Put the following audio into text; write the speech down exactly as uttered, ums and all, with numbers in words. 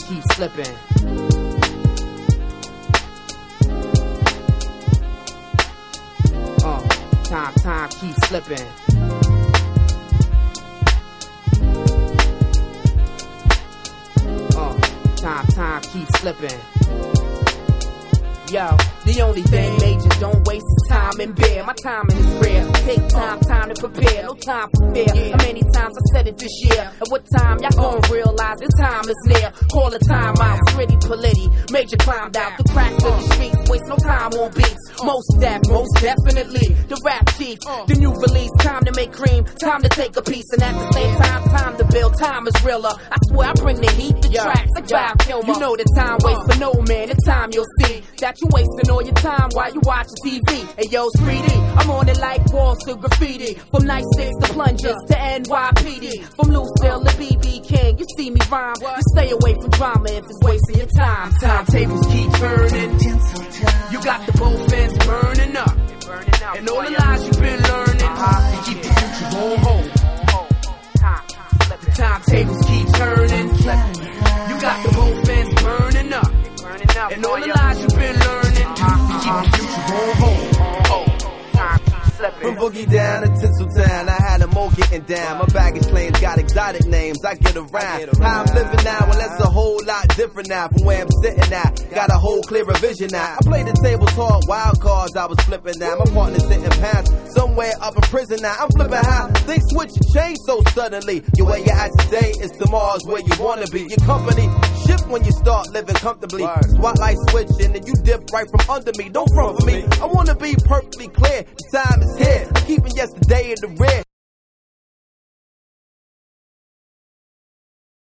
keep slipping. Uh, time, time keeps slipping. Uh, time, time keeps slipping. Yo, the only thing major, don't waste time in bed. My timing is rare. Take time, time to prepare. No time for fear. How many times I said it this year? At what time y'all gon' realize the time is near? Call the time out, pretty polity. Major climbed out the cracks of the streets. Waste no time on beats. Most def, most definitely. The rap chief, the new release. Time to make cream, time to take a piece. And at the same time, time to build. Time is realer. I swear I bring the heat, the tracks like Val Kilmer. You know the time waits for no man. The time you'll see that you wasting all your time while you watching T V. Hey yo, Speedy, I'm on it like walls to graffiti. From nightsticks to plungers to N Y P D. From Lucille to B B King, you see me rhyme. You stay away from drama if it's wasting your time. Timetables keep turning. You got the both ends burning up. And all the lies you've been learning, you keep the future going home. The timetables keep turning. You got the both ends burning up. And all the lies you've been learning, you keep the future going home. From Boogie Down to Tinseltown, I had them all getting down. My baggage claims got exotic names, I get around. How I'm living now, well that's a whole lot different now from where I'm sitting at. Got a whole clearer vision now. I play the tables hard, wild cards I was flipping now. My partner's sitting past, somewhere up in prison now. I'm flipping how things switch and change so suddenly. Your way you're at today is tomorrow's where you wanna be. Your company shift when you start living comfortably. Spotlight switching and you dip right from under me. Don't front for me, I wanna be perfectly clear. The time is here, I'm keeping yesterday in the rear.